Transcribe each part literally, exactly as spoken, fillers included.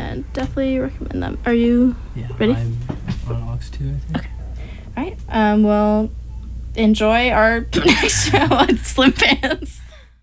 and definitely recommend them. Are you yeah, ready? I'm on aux two, I think. Okay. All right. Um, well, enjoy our next show on Slim Pants.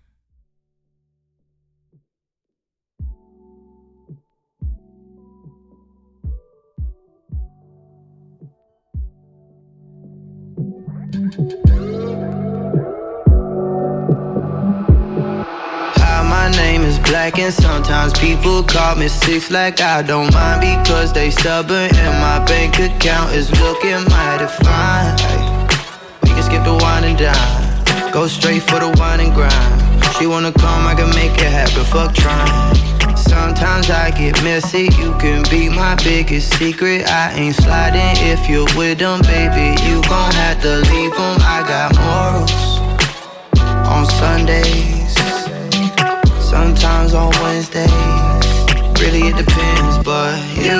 My name is Black and sometimes people call me six like I don't mind because they stubborn and my bank account is looking mighty fine. Ay, we can skip the wine and dine, go straight for the wine and grind. She wanna come, I can make it happen, fuck trying. Sometimes I get messy, you can be my biggest secret. I ain't sliding if you're with them, baby, you gon' have to leave them. I got morals on Sundays, sometimes on Wednesdays. Really it depends, but you,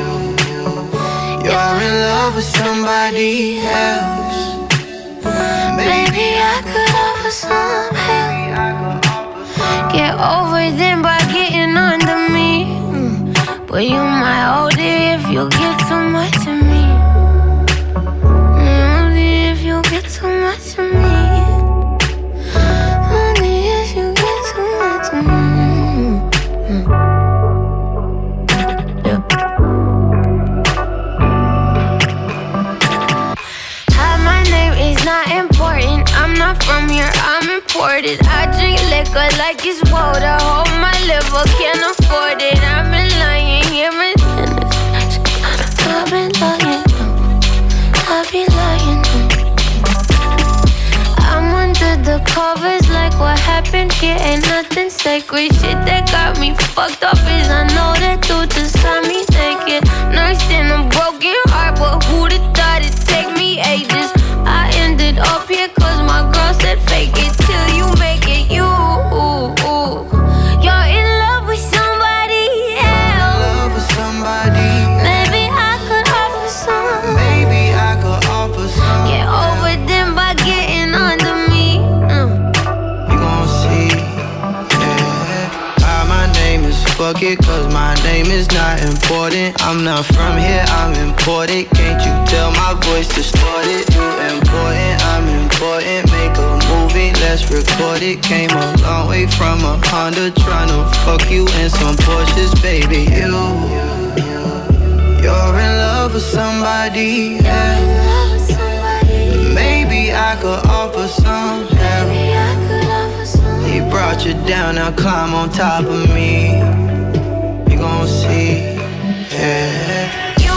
you're in love with somebody else. Maybe I could offer some help. Get over them by getting under me. mm. But you might hold it if you get too much of me. mm, Only if you get too much of me. Only if you get too much of me. mm. Yeah. Hi, my name is not important. I'm not from here, I'm imported. I drink liquor like it's water. Hold my liver, can't afford it. I've been lying here in Tennessee. I've been lying, I've been lying. I'm under the covers like what happened here ain't nothing sacred. Shit that got me fucked up is I know that dude just got me naked. Nursed in a broken heart, but who'd have thought it'd take me ages? I ended up here cause my girl said fake it till you make it. You, you're in love with somebody else. Love with somebody. Maybe I could offer some. Maybe I could offer some. Get over them by getting under me. mm. You gon' see, yeah. Hi, my name is fuck it, cause my name is not important. I'm not from here, I'm imported. Can't you tell my voice distorted? You important, I'm important. Make a movie, let's record it. Came a long way from a Honda, tryna fuck you in some Porsches, baby. You, you're in love with somebody else. Maybe I could offer some help. He brought you down, now climb on top of me. You gon' see, yeah. You,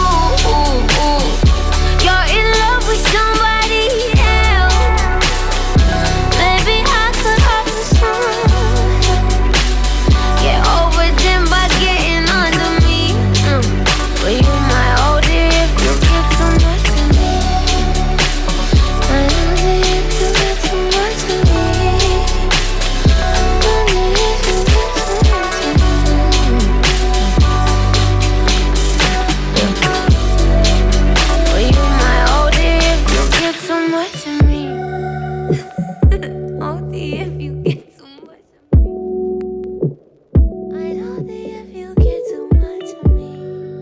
you're in love with somebody else. Maybe I could offer some. Get over them by getting under me. mm. But you might hold it if you get too much of me. Might hold it if you get too much of me. Only if you get too much of me. But you might hold it if you get too much of me. Only if you get too much of me. Might hold it if you get too much of me.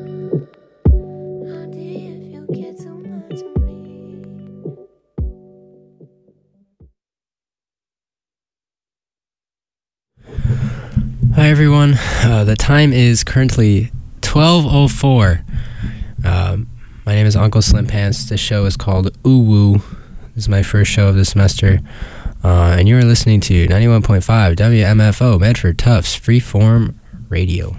Only if you get too much of me. Hi everyone, uh, the time is currently twelve oh four. Um, my name is Uncle Slim Pants. The show is called Ooh Woo. This is my first show of the semester. Uh, and you're listening to ninety-one point five W M F O, Medford Tufts, Freeform Radio.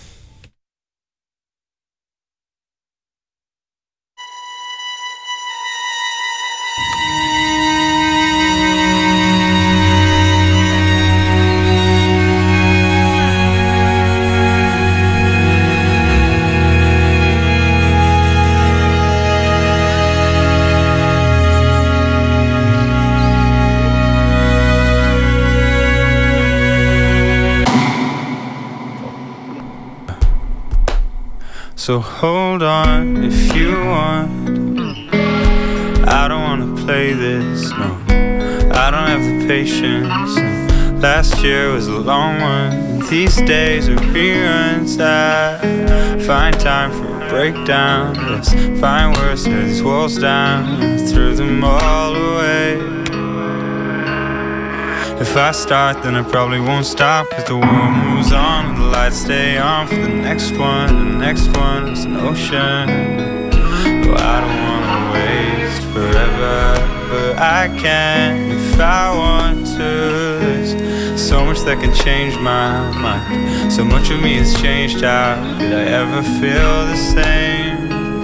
So hold on if you want. I don't wanna play this, no. I don't have the patience. No. Last year was a long one. These days are reruns. I find time for a breakdown. Let's find words, tear these walls down, threw them all away. If I start, then I probably won't stop, cause the world moves on and the lights stay on for the next one. The next one is an ocean. Oh, I don't wanna waste forever, but I can if I want to. There's so much that can change my mind. So much of me has changed. How did I ever feel the same?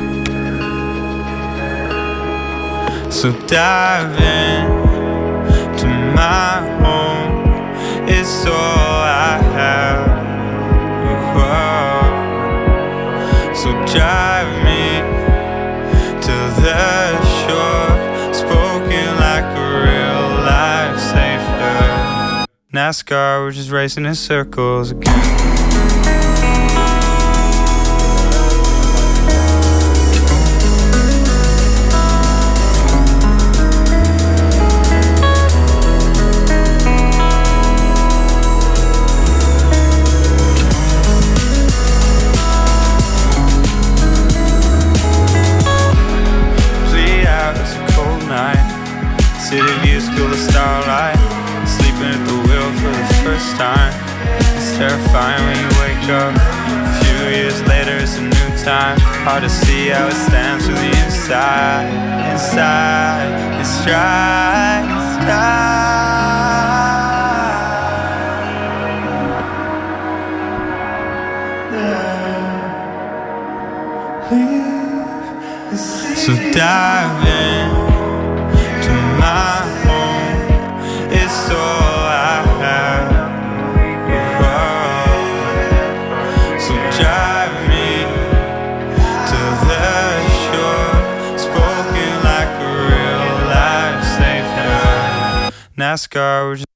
So dive in to my home, it's all I have. Whoa. So drive me to the shore, spoken like a real life savior. NASCAR, we're just racing in circles again. City view, school of starlight, sleeping at the wheel for the first time. It's terrifying when you wake up. A few years later, it's a new time. Hard to see how it stands from the inside. Inside, it's dry, it's dry. So dive in my home, it's all I have. Whoa. So drive me to the shore, spoken like a real life savior. NASCAR, we're just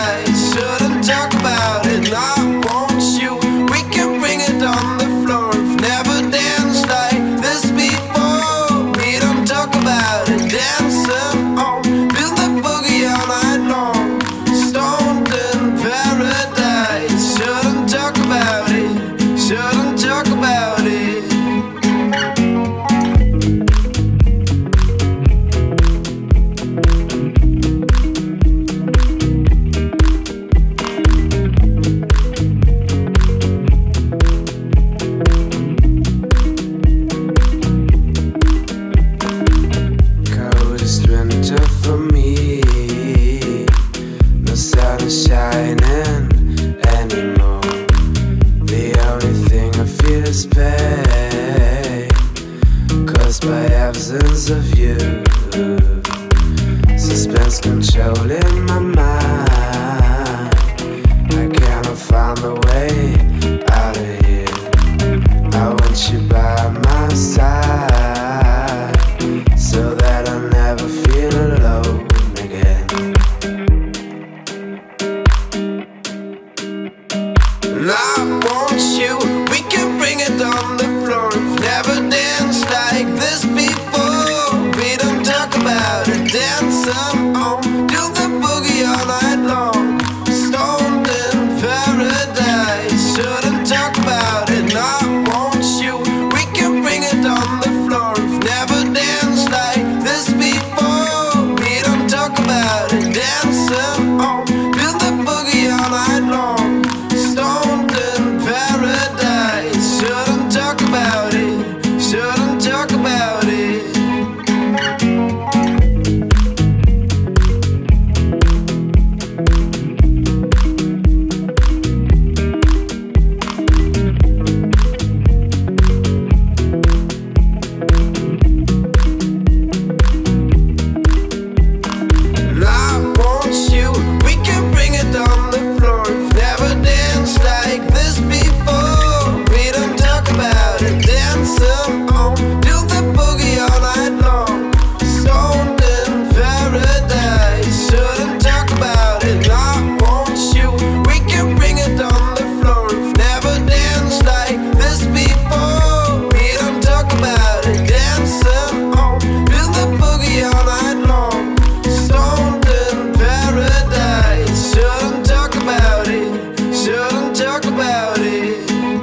Talk about it, I want you. We can bring it on the floor. this pain caused by absence of you. Suspense controlling my mind. I cannot find a way out of here. I want you by my side so that I'll never feel alone again. And I want you, we can bring it on the floor. We've never danced like this before. We don't talk about it, dance on, do the boogie all night long. Stoned in paradise, shouldn't talk about it. And I want you, we can bring it on the floor. We've never danced like this before. We don't talk about it, dance on, do the boogie all night long. Stoned in paradise, shouldn't talk about it, shouldn't talk about it. And I want you, we can bring it on the floor. We've never danced like this before. We don't talk about it, dance on, do the boogie all night long. Stoned in paradise, shouldn't talk about it. And I want you, we can bring it on the floor. We've never danced like this before. We don't talk about it, dance on, do the boogie all night long. Stoned in paradise, shouldn't talk about it, shouldn't talk about it.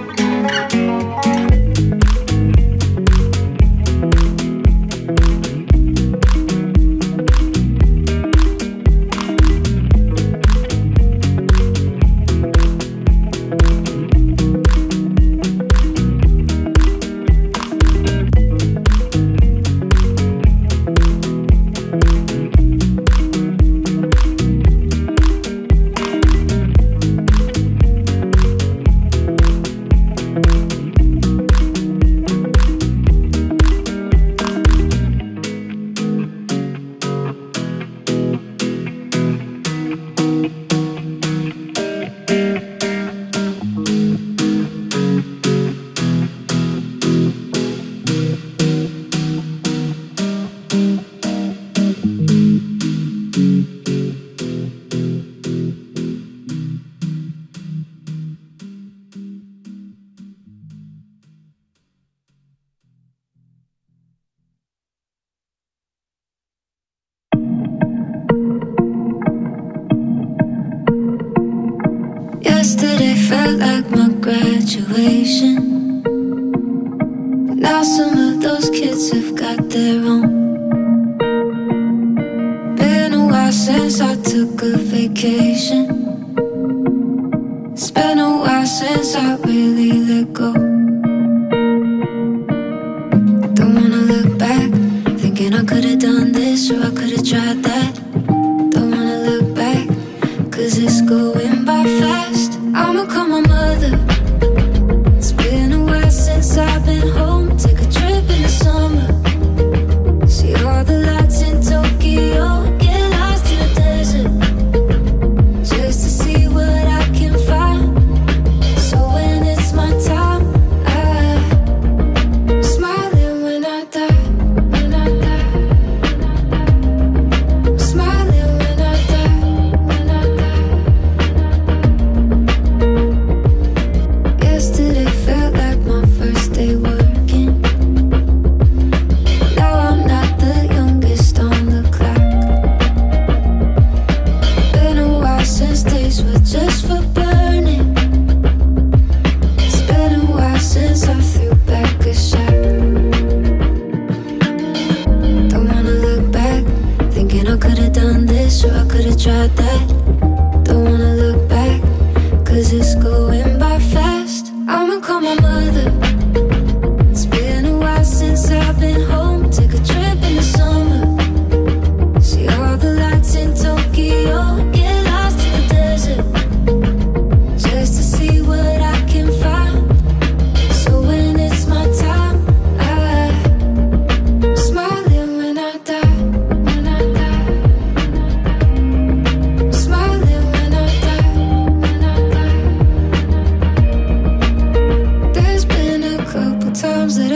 Yesterday felt like my graduation, but now some of those kids have got their own. Been a while since I took a vacation. It's been a while since I really let go. Don't wanna look back, thinking I could've done this or I could've tried that. Don't wanna look back, cause it's going by fast. I'ma call my mother. It's been a while since I've been home. Take a trip in the summer, see all the lights in Tokyo, get lost in the desert, just to see what I can find. So when it's my time, I'm smiling when I die, when I die. I'm smiling when I die, when I die. Yesterday felt like my first day working.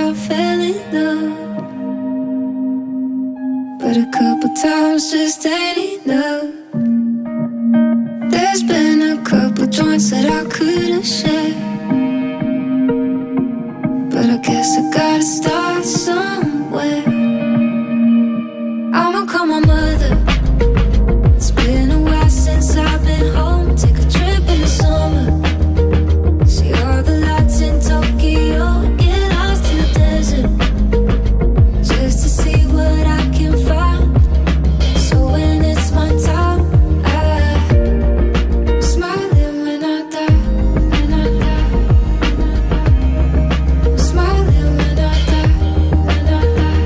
I fell in love, but a couple times just ain't enough. There's been a couple joints that I couldn't share, but I guess I gotta start somewhere. I'ma call my mother. It's been a while since I've been home. Take a trip in the summer, see all the lights in Tokyo, get lost in the desert, just to see what I can find. So when it's my time, I'm smiling when I die, when I die, I'm smiling when I die, when I die,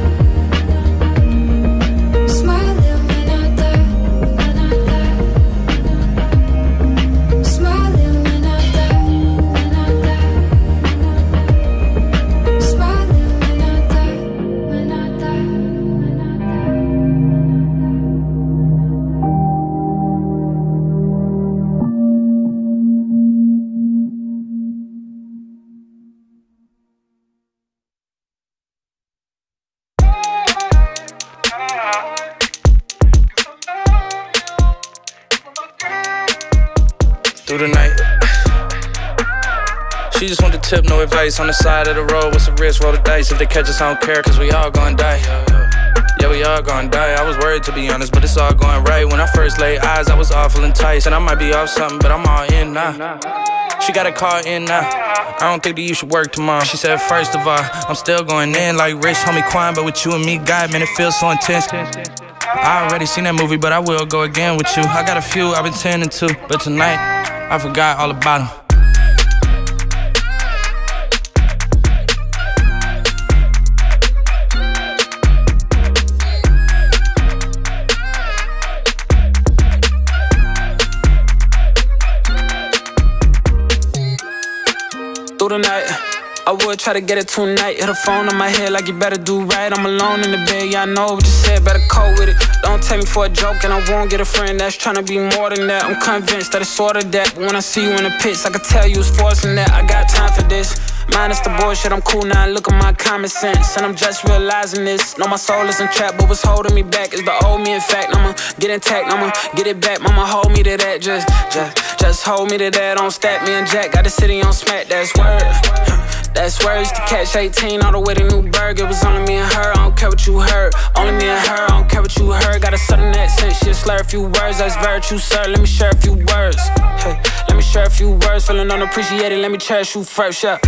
I'm smiling when I die, when I die, I'm smiling when I die, when I die, I'm smiling when I die, when I die, when I die. Through the night, she just want the tip, no advice. On the side of the road, what's the risk? Roll the dice. If they catch us, I don't care, cause we all gon' die. Yeah, we all gon' die. I was worried, to be honest, but it's all going right. When I first laid eyes, I was awful enticed, and I might be off something, but I'm all in now. She got a call in now. I don't think that you should work tomorrow. She said, first of all, I'm still going in like Rich Homie Quan, but with you and me, God, man, it feels so intense. I already seen that movie, but I will go again with you. I got a few I've been tending to, but tonight, I forgot all about them. Through the night, I would try to get it tonight. Hit a phone on my head like you better do right. I'm alone in the bed, yeah, I know what you said, better cope with it. Don't take me for a joke and I won't get a friend that's tryna be more than that. I'm convinced that it's sort of that, but when I see you in the pits, I can tell you it's forcing that. I got time for this, minus the bullshit, I'm cool now, look at my common sense. And I'm just realizing this, know my soul isn't trapped, but what's holding me back is the old me. In fact, I'ma get intact, I'ma get it back. Mama, hold me to that, just, just, just hold me to that. Don't stack me and Jack, got the city on smack, that's word. That's words to catch eighteen all the way to Newburgh. It was only me and her, I don't care what you heard. Only me and her, I don't care what you heard. Got a southern accent, she'll slur a few words. That's very true, sir, let me share a few words. Hey, let me share a few words. Feeling unappreciated, let me cherish you first, yeah.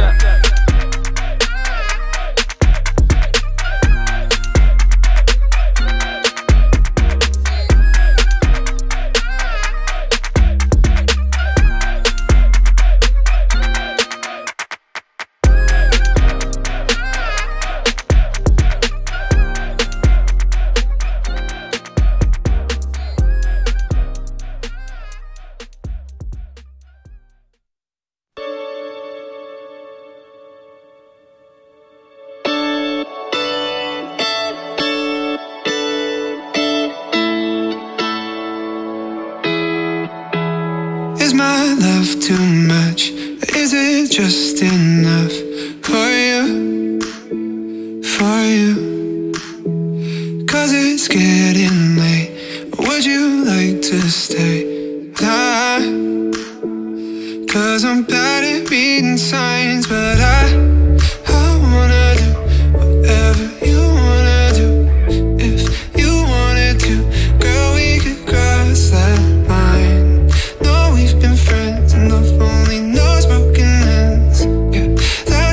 Is my love too much? Is it just enough for you? For you? Cause it's getting late. Would you like to stay? Nah. Cause I'm bad at reading signs, but I, I wanna do whatever you wanna do. If you wanted to, girl, we could cross that line. No, we've been friends enough, only knows broken hands. Yeah, that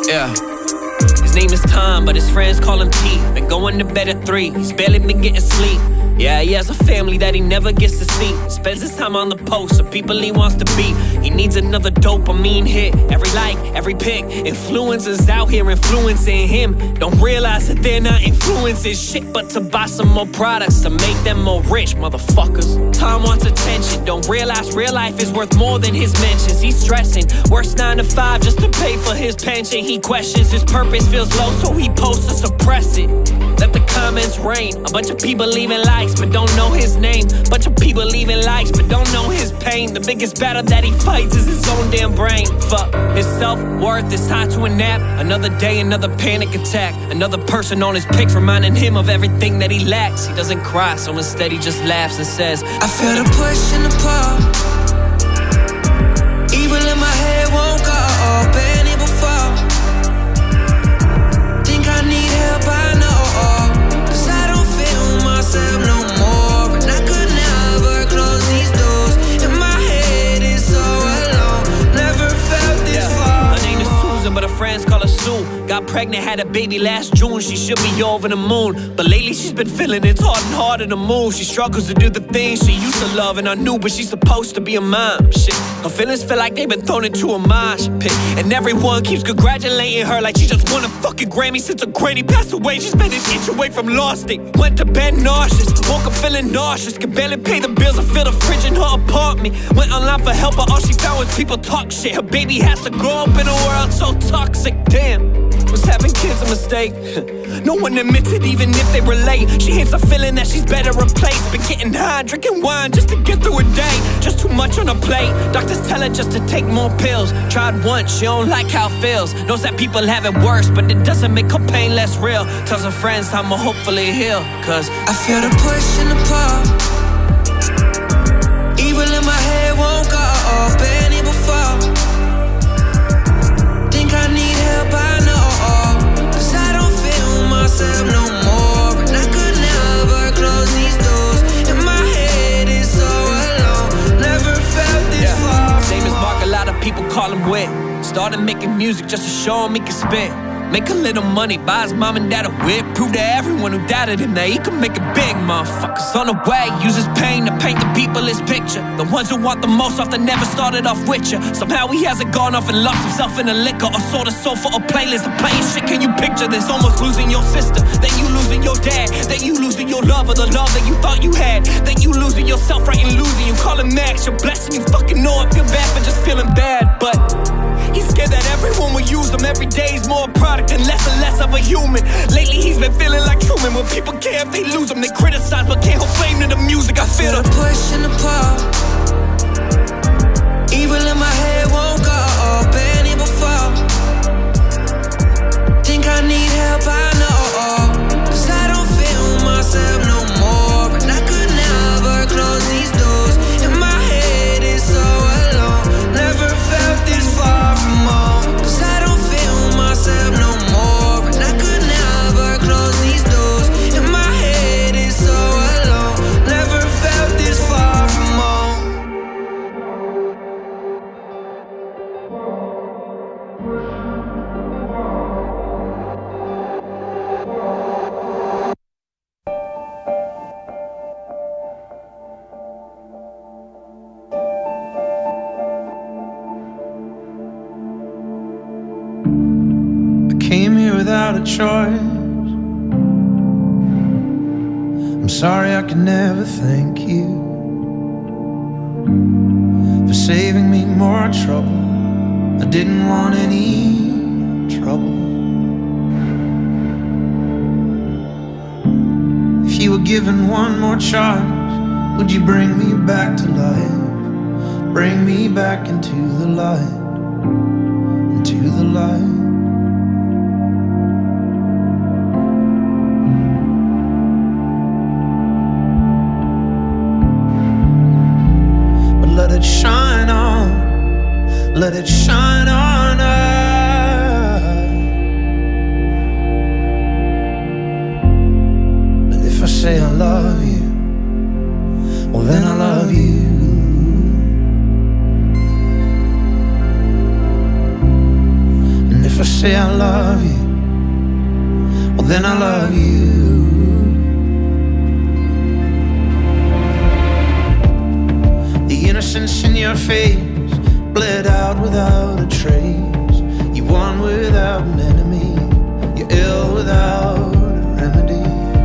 Yeah. His name is Tom, but his friends call him T. Been going to bed at three, he's barely been getting sleep. Yeah, he has a family that he never gets to see. Spends his time on the post of people he wants to be. He needs another dopamine hit. Every like, every pic. Influencers out here influencing him. Don't realize that they're not influencing shit, but to buy some more products to make them more rich, motherfuckers. Tom wants attention. Don't realize real life is worth more than his mentions. He's stressing, works nine to five just to pay for his pension. He questions his purpose, feels low, so he posts to suppress it. Let the comments rain. A bunch of people leaving likes but don't know his name. Bunch of people leaving likes but don't know his pain. The biggest battle that he fights is his own damn brain. Fuck his self-worth, it's time to a nap. Another day, another panic attack. Another person on his pics reminding him of everything that he lacks. He doesn't cry, so instead he just laughs and says, I feel the push and the pull. Evil in my head won't go. Been here before. Think I need help, I know. Cause I don't feel myself no more. And I could never close these doors. And my head is so alone. Never felt this yeah. far. Her name is Susan, but her friends call her Sue. Got pregnant, had a baby last June. She should be over the moon, but lately she's been feeling it's hard and harder to move. She struggles to do the things she used to love and I knew, but she's supposed to be a mom. Shit, her feelings feel like they've been thrown into a mosh pit, and everyone keeps congratulating her like she just won a fucking Grammy since her granny passed away. She's been an inch away from lost it. Went to bed nauseous, woke up feeling nauseous. Could barely pay the bills, I fill the fridge in her apartment. Went online for help, but all she found was people talk shit. Her baby has to grow up in a world so toxic. Damn, was having kids a mistake? No one admits it, even if they relate. She hates the feeling that she's better replaced. Been getting high, drinking wine just to get through a day. Just too much on her plate. Doctors tell her just to take more pills. Tried once, she don't like how it feels. Knows that people have it worse, but it doesn't make her pain less real. Tells her friends time will hopefully heal. Cause I feel the push and the pull. Evil in my head won't go. Been here before. Think I need help, I know. Cause I don't feel myself no more. And I could never close these doors. And my head is so alone. Never felt this yeah. far. Same as Mark, a lot of people call him wit. Started making music just to show him he can spit. Make a little money, buy his mom and dad a whip. Prove to everyone who doubted him that he can make it big. Motherfuckers on the way, use his pain to paint the people his picture. The ones who want the most often never started off with you. Somehow he hasn't gone off and lost himself in a liquor, or sold a soul for a playlist of playing shit. Can you picture this? Almost losing your sister, then you losing your dad, then you losing your love, or the love that you thought you had, then you losing yourself, right, and losing. You call him Max, your blessing, you fucking know it. Feel bad for just feeling bad, but he's scared that everyone will use him. Every day he's more a product and less and less of a human. Lately he's been feeling like Truman. When people care if they lose him, they criticize but can't hold flame to the music. I feel the push and the pull. Evil in my head won't go. Been here before. Think I need help, I know. Cause I don't feel myself no more. And I could never close these doors. And my head is so alone. Never felt this far from home. Cause I don't feel myself no more. And I could never close these doors. And my head is so alone. Never felt this far from home. Came here without a choice. I'm sorry I can never thank you for saving me more trouble. I didn't want any trouble. If you were given one more chance, would you bring me back to life? Bring me back into the light, into the light. Let it shine on, let it shine on us. And if I say I love you, well then I love you. And if say I love you, well then I love you. The innocence in your face bled out without a trace. You won without an enemy, you're ill without a remedy.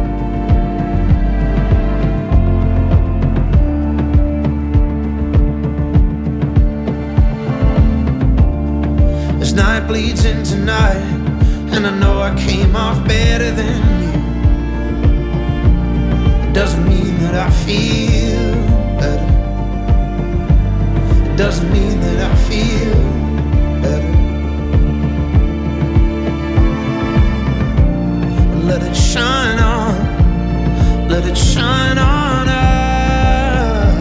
As night bleeds into night, and I know I came off better than you, it doesn't mean that I feel better. It doesn't mean that I feel better. But let it shine on, let it shine on us.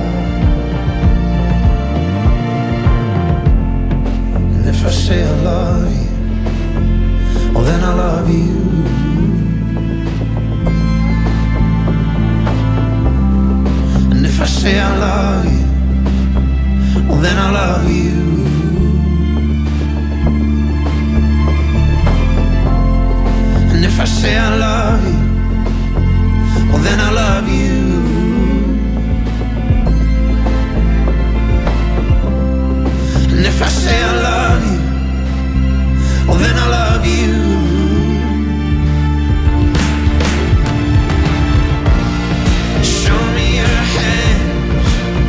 And if I say I love you, well then I love you. And if I say I love you, well then I love you. And if I say I love you, well then I love you. And if I say I love you, well then I love you. Show me your hands,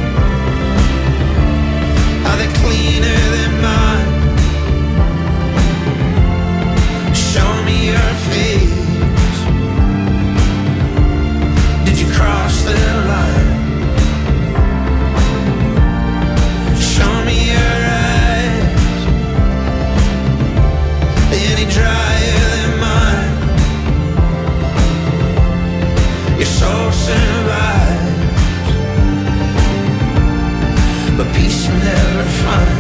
are they cleaner than mine? Show me your face, did you cross the line? Show me your eyes, any drier than mine? Your soul survives, but peace you never find.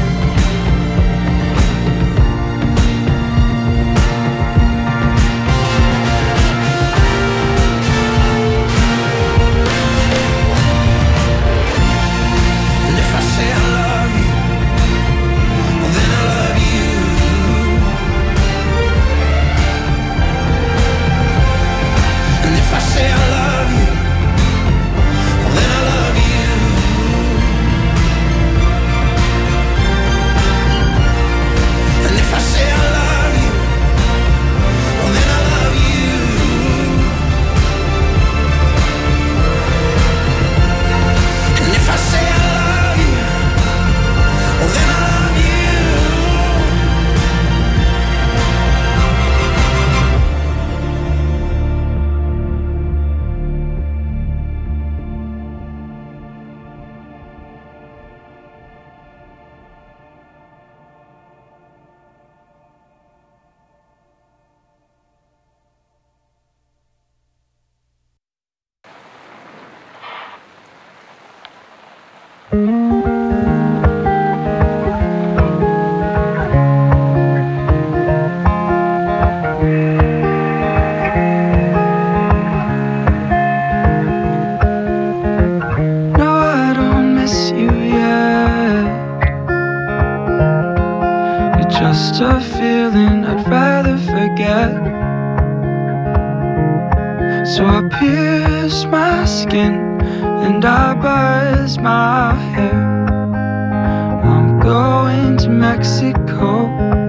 And if I say I love you, well then I love you. And if I say I love you, well then I love you. And if I say I love you, well then I love you. And if I say I love you, well then I love you. No, I don't miss you yet. You're just a feeling I'd rather forget. So I pierce my skin and I buzz my hair. I'm going to Mexico.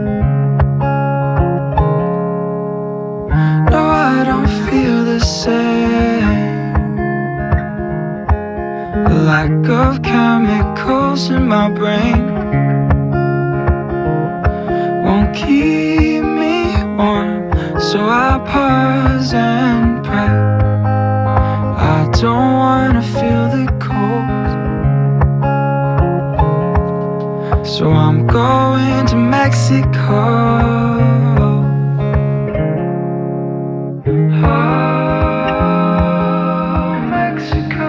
No, I don't feel the same. A lack of chemicals in my brain won't keep me warm, so I pause and pray. I don't wanna feel the cold, so I'm going to Mexico. Oh, Mexico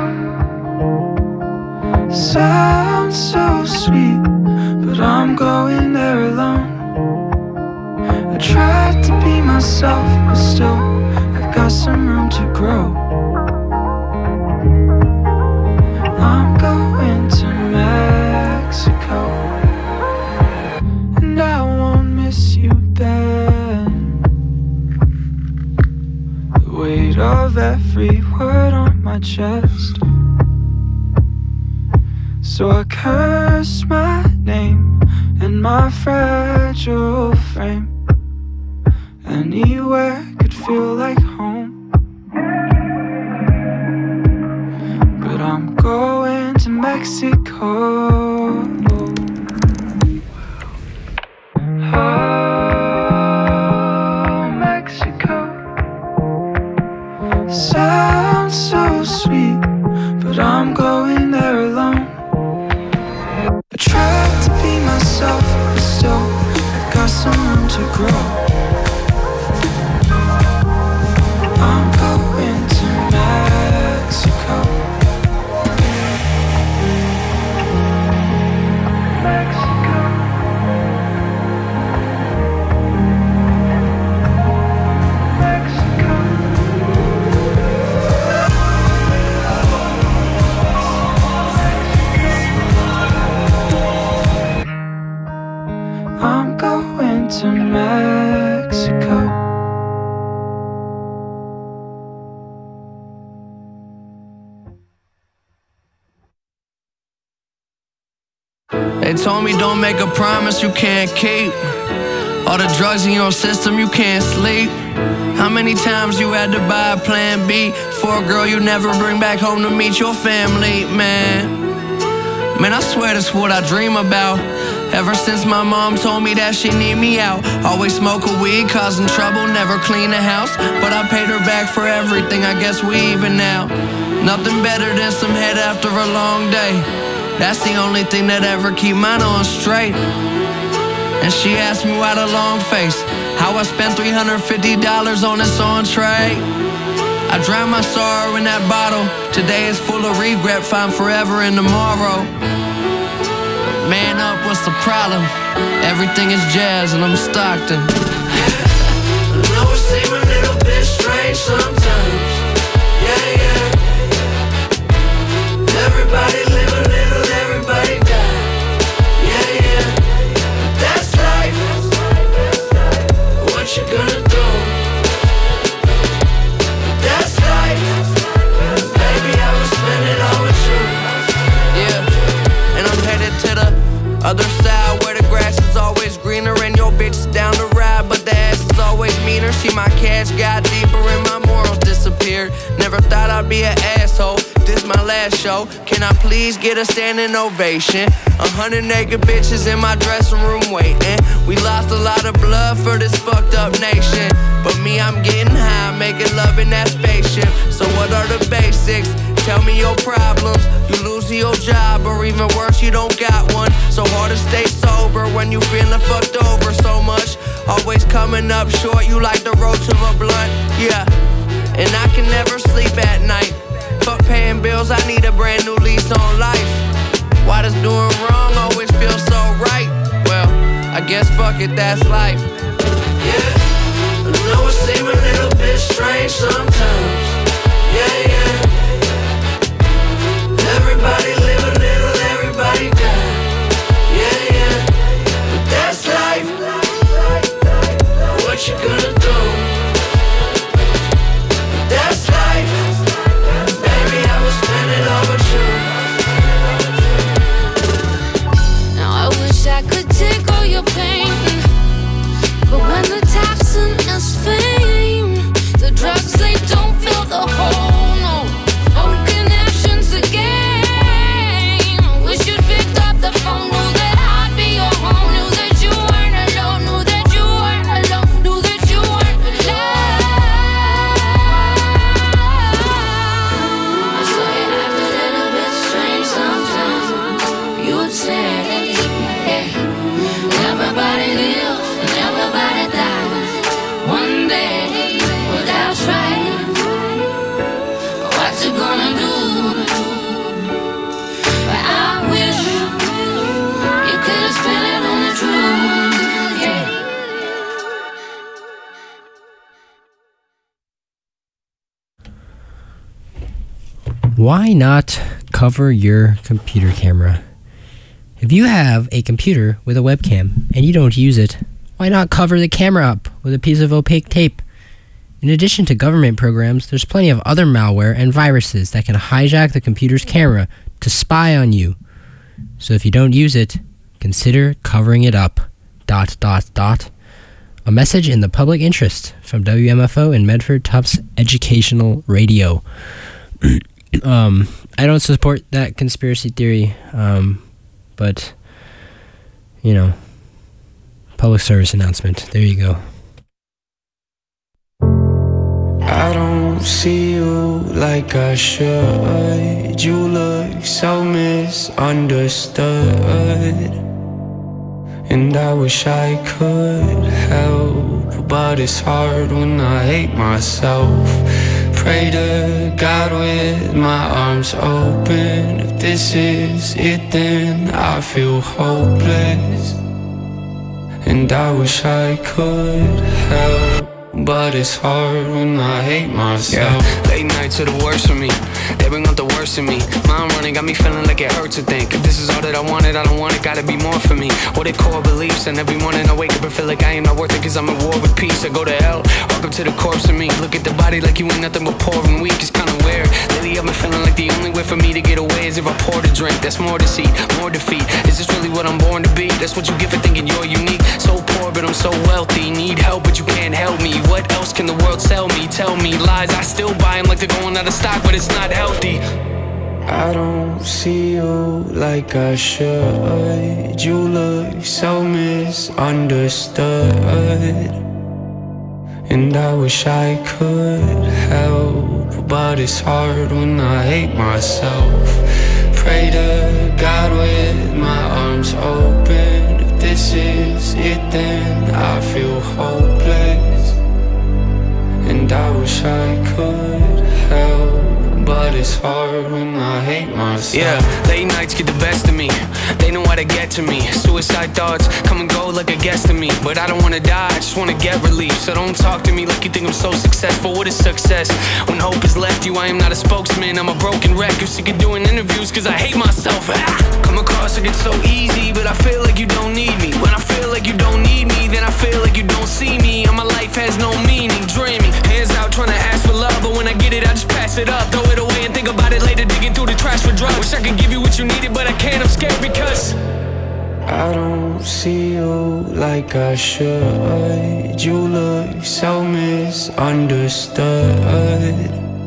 sounds so sweet, but I'm going there alone. I tried to be myself, but still I've got some room to grow. I'm going to Mexico, and I won't miss you there. weight of every word on my chest. So I curse my name and my fragile frame. Anywhere could feel like home, but I'm going to Mexico. Oh, Mexico. Sounds so sweet, but I'm going there alone. I tried to be myself, but still got some room to grow. I'm going to Mexico. Mexico. Mexico. I'm going to Mexico. They told me don't make a promise you can't keep. All the drugs in your system, you can't sleep. How many times you had to buy a plan B for a girl you never bring back home to meet your family, man? Man, I swear that's what I dream about. Ever since my mom told me that she need me out. Always smoke a weed, causing trouble, never clean the house. But I paid her back for everything, I guess we even now. Nothing better than some head after a long day. That's the only thing that ever keep mine on straight. And she asked me why the long face, how I spent three hundred fifty dollars on this entree. I drowned my sorrow in that bottle. Today is full of regret, find forever in tomorrow. Man up, what's the problem? Everything is jazz and I'm Stockton. Yeah, I know it seems a little bit strange sometimes. Yeah, yeah. Everybody live a little, everybody die. Yeah, yeah. But that's life. What you gonna do? That's life. Baby, I will spend it all with you. Yeah. And I'm headed to the other side where the grass is always greener and your bitch is down to ride, but the ass is always meaner. See, my cash got deeper and my morals disappeared. Never thought I'd be an asshole. This my last show. Can I please get a standing ovation? A hundred naked bitches in my dressing room waiting. We lost a lot of blood for this fucked up nation, but me, I'm getting high, making love in that spaceship. So what are the basics? Tell me your problems. You losing your job, or even worse, you don't got one. So hard to stay sober when you feeling fucked over so much. Always coming up short, you like the roach of a blunt. Yeah, and I can never sleep at night. Fuck paying bills, I need a brand new lease on life. Why does doing wrong always feel so right? Well, I guess fuck it, that's life. Yeah, I know it seems a little bit strange sometimes. Yeah, yeah. Everybody live a little, everybody die. Yeah, yeah. But that's life. What you gonna do? That's life. Baby, I will spend it all with you. Now I wish I could take all your pain, but when the toxin is fame, the drugs, they don't fill the hole. No, no connections again. Wish you'd picked up the phone, knew that I'd be your home, knew that you weren't alone, knew that you weren't alone, knew that you weren't alone. I saw you act a little bit strange sometimes. You would say, hey, everybody lives and everybody dies. One day, well, that's right. What you gonna do? But I wish you could have spent it on the truth. Yeah. Why not cover your computer camera? If you have a computer with a webcam and you don't use it, why not cover the camera up with a piece of opaque tape? In addition to government programs, there's plenty of other malware and viruses that can hijack the computer's camera to spy on you. So if you don't use it, consider covering it up. Dot, dot, dot. A message in the public interest from W M F O and Medford Tufts Educational Radio. um, I don't support that conspiracy theory, um, but, you know, public service announcement. There you go. I don't see you like I should. You look so misunderstood, and I wish I could help, but it's hard when I hate myself. Pray to God with my arms open. If this is it, then I feel hopeless, and I wish I could help, but it's hard when I hate myself. Yeah, late nights are the worst for me. They bring out the worst in me. Mind running got me feeling like it hurts to think. If this is all that I wanted, I don't want it, gotta be more for me. What are core beliefs? And every morning I wake up and feel like I ain't not worth it, cause I'm at war with peace. I go to hell, walk up to the corpse of me. Look at the body like you ain't nothing but poor and weak. It's kinda weird. Lately I've been feeling like the only way for me to get away is if I pour the drink. That's more deceit, more defeat. Is this really what I'm born to be? That's what you get for thinking you're unique. So poor but I'm so wealthy. Need help but you can't help me. What else can the world sell me? Tell me lies, I still buy them like they're going out of stock, but it's not healthy. I don't see you like I should. You look so misunderstood, and I wish I could help, but it's hard when I hate myself. Pray to God with my arms open. If this is it, then I feel hopeless, and I wish I could help, but it's hard when I hate myself. Yeah, late nights get the best of me. They know how to get to me. Suicide thoughts come and go like a guest to me. But I don't wanna die, I just wanna get relief. So don't talk to me like you think I'm so successful. What is success? When hope has left you, I am not a spokesman. I'm a broken wreck who's sick of doing interviews cause I hate myself. Ah! Come across like it's so easy, but I feel like you don't need me. When I feel like you don't need me, then I feel like you don't see me. And my life has no meaning, dreaming. Hands out trying to ask for love, but when I get it, I just pass it up. Throw it away and think about it later, digging through the trash for drugs. Wish I could give you what you needed, but I can't, I'm scared because I don't see you like I should. You look so misunderstood,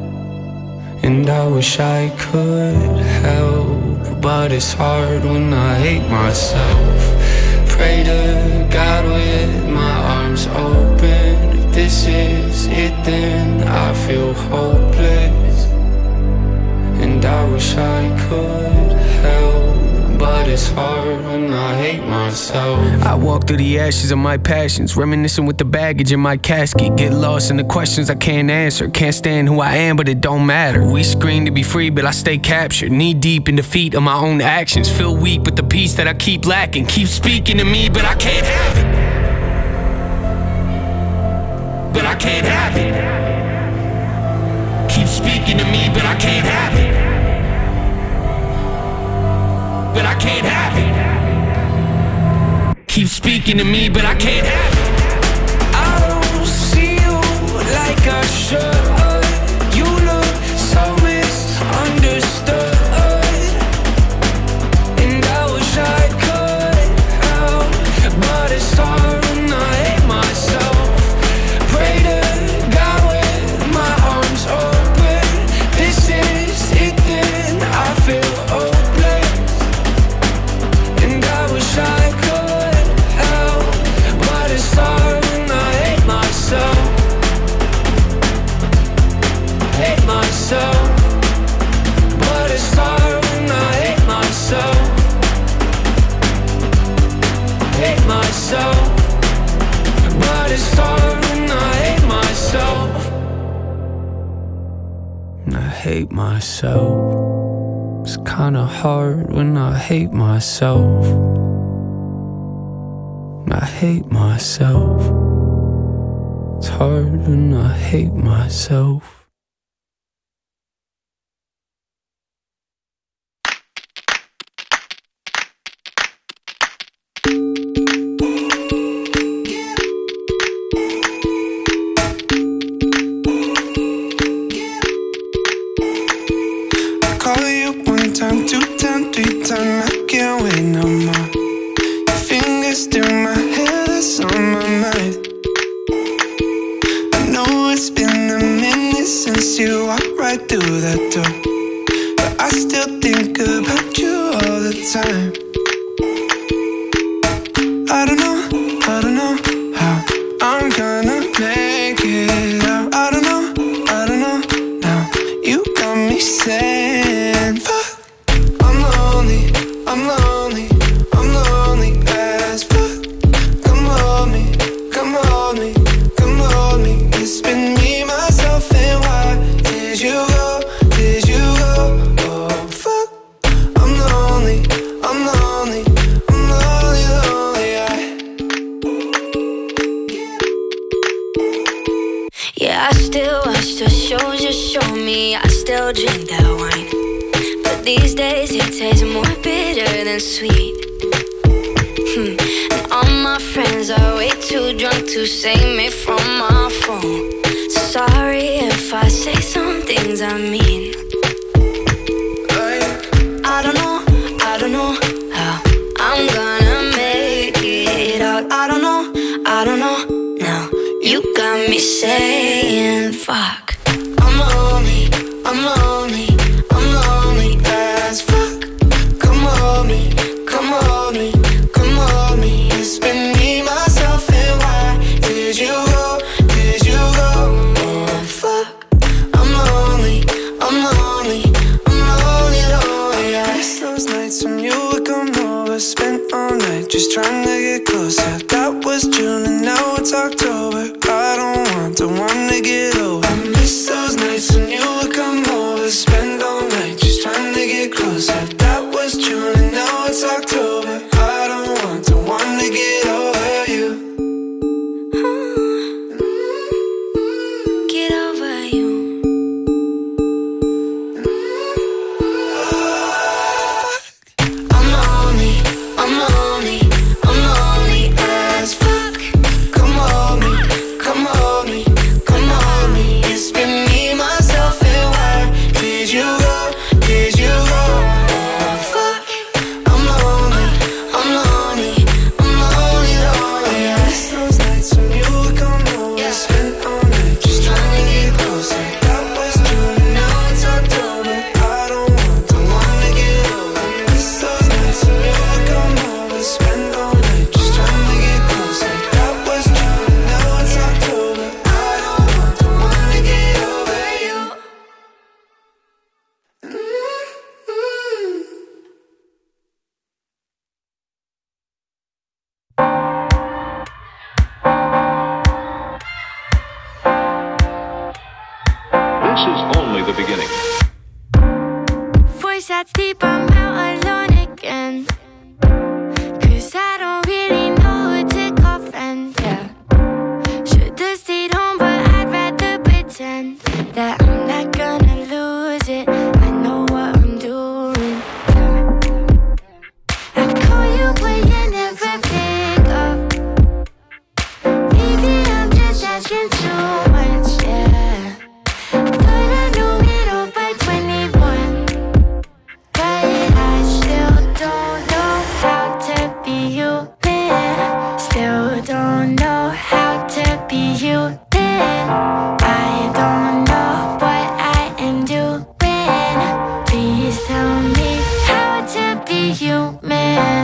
and I wish I could help, but it's hard when I hate myself. Pray to God with my arms open. If this is it, then I feel hopeless, and I wish I could help, but it's hard when I hate myself. I walk through the ashes of my passions, reminiscing with the baggage in my casket. Get lost in the questions I can't answer. Can't stand who I am, but it don't matter. We scream to be free, but I stay captured. Knee deep in defeat of my own actions. Feel weak with the peace that I keep lacking. Keep speaking to me, but I can't have it. But I can't have it. Keep speaking to me, but I can't have it. But I can't have it. Keep speaking to me, but I can't have it. I don't see you like I should. You look so misunderstood, and I wish I could help, but it's hard when I hate myself. Pray to God with my arms open. This is it, then I feel hopeless, and I wish I could help, but it's hard when I hate myself. Hate myself, but it's hard when I hate myself. Hate myself, but it's hard when I hate myself. And I hate myself. It's kinda hard when I hate myself. And I hate myself. It's hard when I hate myself. right through that door. But I still think about you all the time. I don't know, I don't know how I'm gonna make it out. I don't know, I don't know now. You got me saying, fuck, I'm lonely, I'm lonely, I'm lonely as fuck. Come hold me, come hold me, come hold me. It's been me, myself, and why did you go, did you go? Oh fuck, I'm lonely, I'm lonely, I'm lonely, lonely. I Yeah, I still watch the shows you show me. I still drink that wine, but these days it tastes more bitter than sweet. Hmm. And all my friends are way too drunk to save me from my phone. Sorry if I say some things I mean. I don't know, I don't know how I'm gonna make it out. I don't know, I don't know now. You got me saying fuck. I'm lonely, I'm lonely, I'm lonely as fuck. Come hold me, come hold me, come hold me. It's been me, myself, and why did you go, did you go? Oh fuck, I'm lonely, I'm lonely, I'm lonely, lonely. I miss those nights when you would come over, spent all night just trying to get closer. That was June and now it's October. I don't want the one to get over. I miss those nights when you would come over, spend all night just trying to get closer. That was June and now it's October. I don't want the one to get over you. Get over you. I'm lonely, I'm lonely, I'm lonely as fuck. Come hold me, come hold me, come hold me. It's been me, myself, and why did you go, did you go? Oh fuck, I'm lonely, I'm lonely, I'm lonely, lonely. I miss those nights when you would come over, spend all night just trying to get closer. That was June and now it's October. I don't want the one to get over. I miss those nights when you would come over, spend all night just trying to get closer. That was June and now it's October. I don't want the one to get over you. This is only the beginning. Four shots deep, I'm out alone again. Cause I don't really know who to call friend, yeah. Should've stayed home, but I'd rather pretend that I'm not gonna lose it. I know what I'm doing, yeah. I call you, but you never pick up. Maybe I'm just asking too much, yeah. Thought I knew it all by twenty-one, but I still don't know how to be you, man. Still don't know how to be you, man. I don't know what I am doing. Please tell me how to be you, man.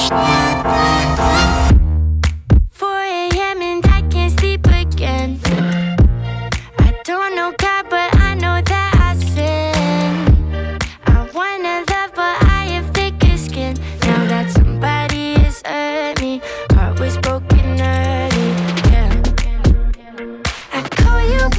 four a.m. and I can't sleep again. I don't know God, but I know that I sin. I wanna love, but I have thicker skin. Now that somebody has hurt me, heart was broken early, yeah. I call you,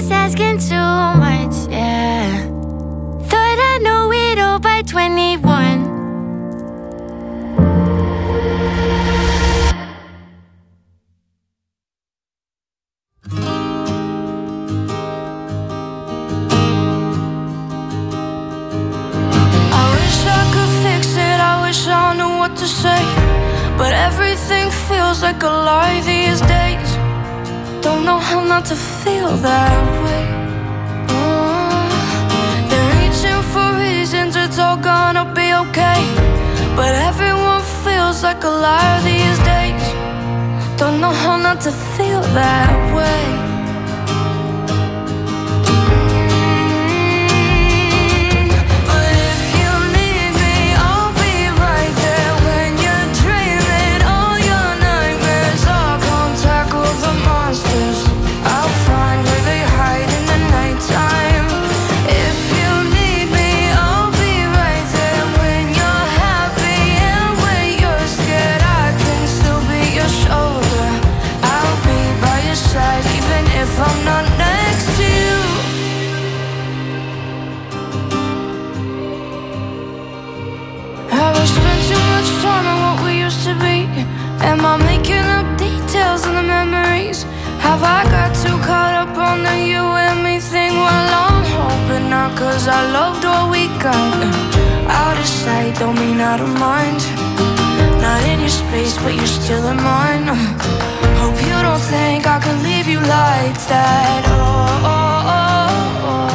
was asking too much, yeah. Thought I know it all by twenty-one. I wish I could fix it, I wish I knew what to say. But everything feels like a lie these days. Don't know how not to feel that way. uh, They're reaching for reasons, it's all gonna be okay. But everyone feels like a liar these days. Don't know how not to feel that way. Am I making up details in the memories? Have I got too caught up on the you and me thing? Well, I'm hoping not, cause I loved what we got. Out of sight, don't mean out of mind. Not in your space, but you're still in mine. Hope you don't think I can leave you like that. Oh, oh, oh, oh.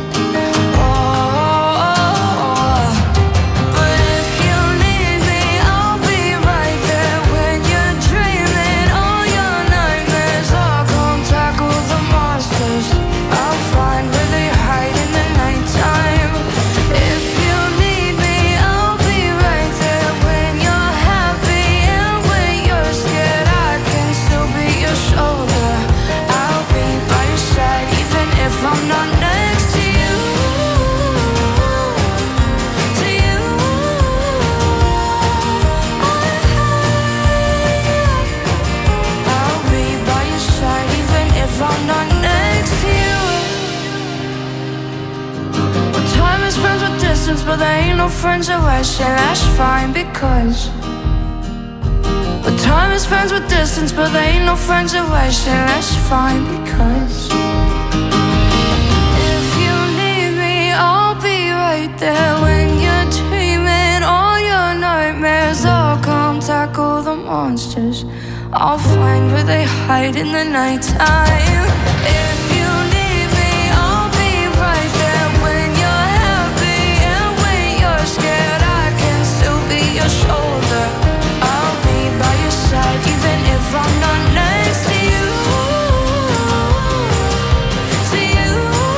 But there ain't no friends at West, and that's fine because but time is friends with distance, but there ain't no friends at West, and that's fine because if you need me, I'll be right there when you're dreaming all your nightmares. I'll come tackle the monsters. I'll find where they hide in the nighttime. If you need me, I'll be right there when you're happy and when you're scared. I can still be your shoulder. I'll be by your side even if I'm not next to you. To you.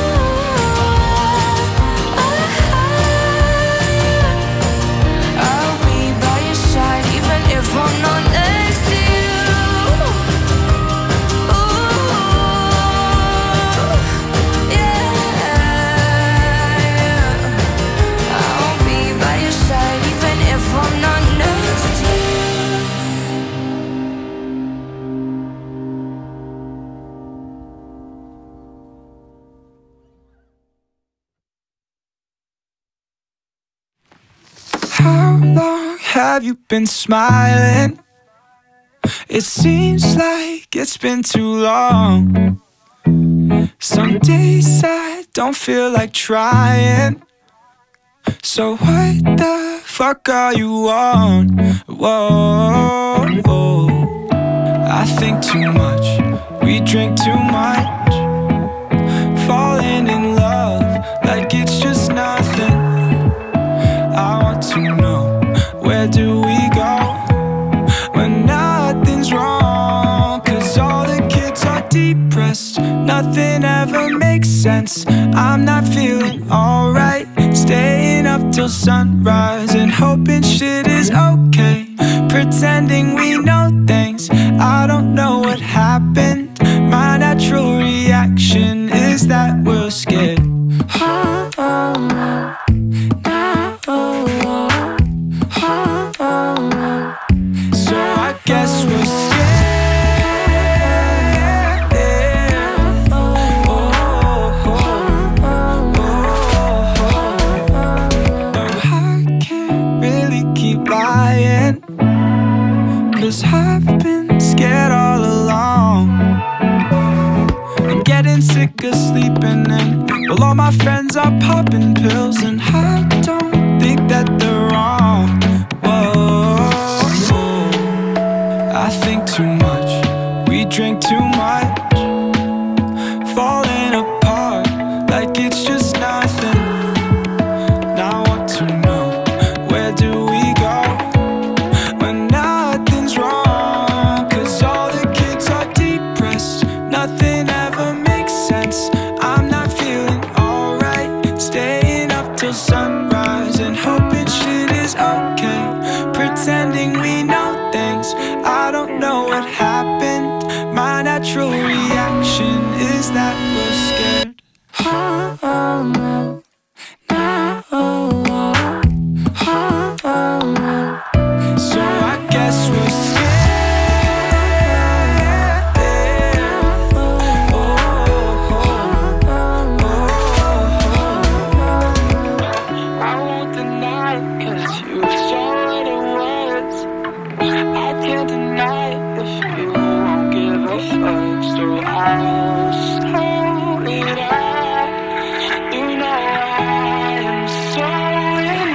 I'll be by your side even if I'm not next to you. How long have you been smiling? It seems like it's been too long. Some days I don't feel like trying. So what the fuck are you on? Whoa, whoa. I think too much, we drink too much. Falling in love like it's just nothing. I want to know, where do we go when nothing's wrong? Cause all the kids are depressed, nothing ever makes sense. I'm not feeling alright, staying up till sunrise and hoping shit is okay, pretending we know things. I don't know what happened. My natural reaction is that we're scared. Oh, oh, so I guess we're scared. Oh, getting sick of sleeping in. Well, all my friends are popping pills, and I don't think that they're wrong. Whoa, I think too much, we drink too much, falling apart like it's just nothing. Now what to know, where do we go when nothing's wrong? Cause all the kids are depressed, nothing ever makes sense. I'm not feeling alright, staying up till sunrise and hoping shit is okay, pretending we know things. I don't know what happened, my natural reaction is that we're scared. Oh, oh, no. No, oh, oh. Oh, oh, no. So I guess we're scared. Oh, oh, oh, oh. I won't deny it, cause you saw the words. I can't deny it if you won't give a fuck. So I'll slow it up. You know I am so in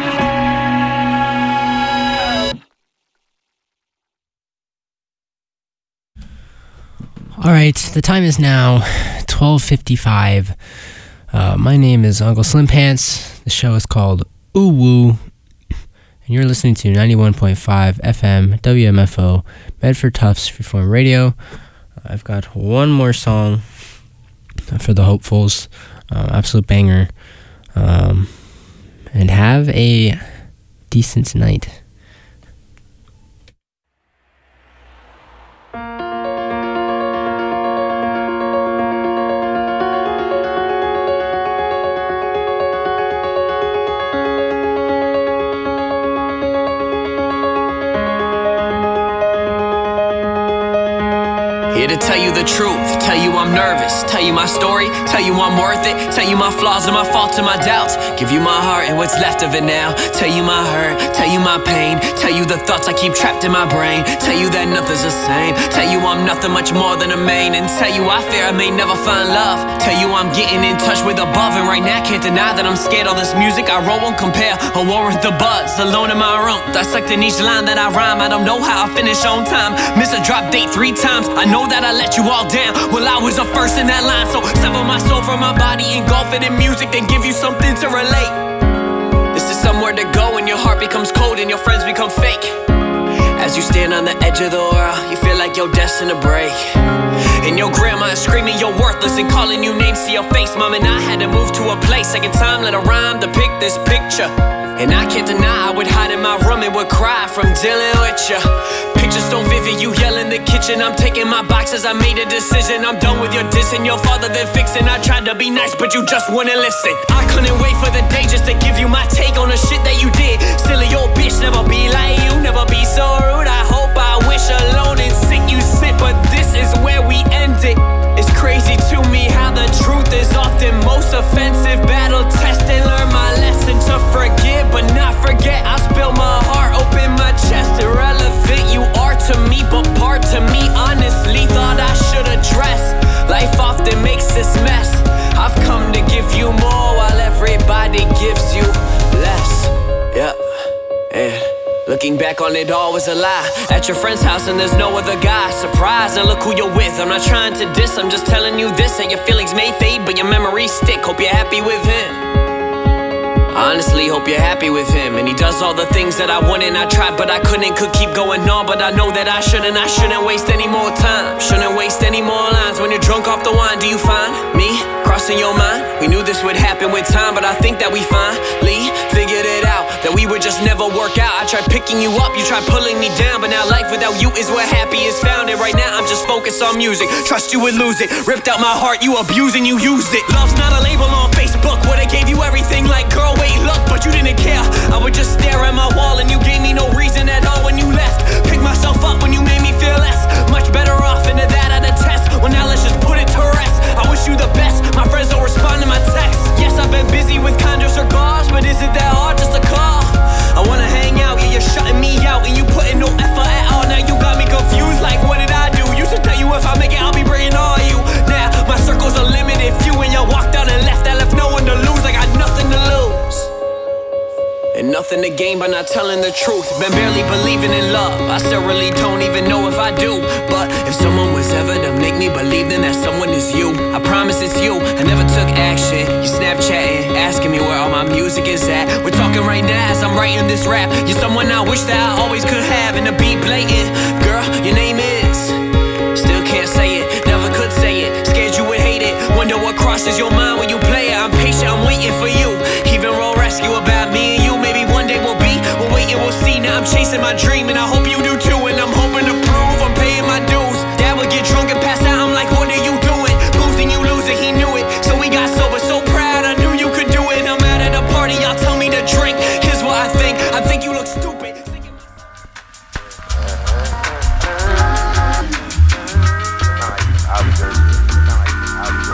love. All right, the time is now twelve fifty-five. Uh, my name is Uncle Slim Pants. The show is called Ooh Woo, and you're listening to ninety-one point five F M W M F O Medford Tufts Freeform Radio. I've got one more song for the hopefuls, uh, absolute banger, um, and have a decent night. Here to tell you the truth, tell you I'm nervous, tell you my story, tell you I'm worth it, tell you my flaws and my faults and my doubts, give you my heart and what's left of it now, tell you my hurt, tell you my pain, tell you the thoughts I keep trapped in my brain, tell you that nothing's the same, tell you I'm nothing much more than a main, and tell you I fear I may never find love, tell you I'm getting in touch with above, and right now can't deny that I'm scared all this music I wrote won't compare or warrant the buzz, alone in my room, dissecting each line that I rhyme, I don't know how I finish on time, miss a drop date three times, I know that I let you all down. Well, I was the first in that line, so sever my soul from my body, engulf it in music, then give you something to relate. This is somewhere to go when your heart becomes cold and your friends become fake. As you stand on the edge of the world, you feel like you're destined to break. And your grandma is screaming you're worthless and calling you names to your face. Mom and I had to move to a place, second time let a rhyme to pick this picture. And I can't deny I would hide in my room and would cry from dealing with ya. Picture so vivid, you yell in the kitchen. I'm taking my boxes, I made a decision. I'm done with your dissing, your father then fixing. I tried to be nice, but you just wouldn't listen. I couldn't wait for the day just to give you my take on the shit that you did. Silly old bitch, never be like you, never be so rude. I hope, I wish alone and sick you sit, but this is where we end it. It's crazy to me how the truth is often most offensive. Battle tested, learn my lesson to forgive but not forget. I spill my heart, open my chest. Irrelevant you are to me, but part to me honestly thought I should address. Life often makes this mess. I've come to give you more while everybody gives you less. Yeah, yeah. Looking back on it all was a lie. At your friend's house and there's no other guy. Surprise, and look who you're with. I'm not trying to diss, I'm just telling you this. That your feelings may fade, but your memories stick. Hope you're happy with him. Honestly, hope you're happy with him. And he does all the things that I wanted, I tried, but I couldn't, could keep going on. But I know that I shouldn't, I shouldn't waste any more time. Shouldn't waste any more lines. When you're drunk off the wine, do you find me crossing your mind? We knew this would happen with time, but I think that we finally figured it out. That we would just never work out. I tried picking you up, you tried pulling me down. But now life without you is where happy is found. And right now I'm just focused on music. Trust you would lose it. Ripped out my heart, you abused and you used it. Love's not a label on Facebook. Would've gave you everything like girl, wait, look, but you didn't care. I would just stare at my wall and you gave me no reason at all when you left. Pick myself up when you made me feel less. Much better off into that at a test. Well now let's just put it to rest. I wish you the best. My friends don't respond to my texts. Yes, I've been busy with kind of cigars, but is it that hard just to call? I wanna hang out, yeah, you're shutting me out and you putting no effort at all. Now you got me confused, like what did I do? Used to tell you if I make it, I'll be bringing all you. Now my circle's a limit. in the game by not telling the truth. Been barely believing in love, I still really don't even know if I do. But if someone was ever to make me believe, then that someone is you. I promise it's you, I never took action. You Snapchatting, asking me where all my music is at. We're talking right now as I'm writing this rap. You're someone I wish that I always could have, and to be blatant. Girl, your name is, still can't say it, never could say it. Scared you would hate it, wonder what crosses your mind when you play it. I'm patient, I'm waiting for you. Even roll rescue about me and you. Maybe one day we'll be, we'll wait and we'll see. Now I'm chasing my dream and I hope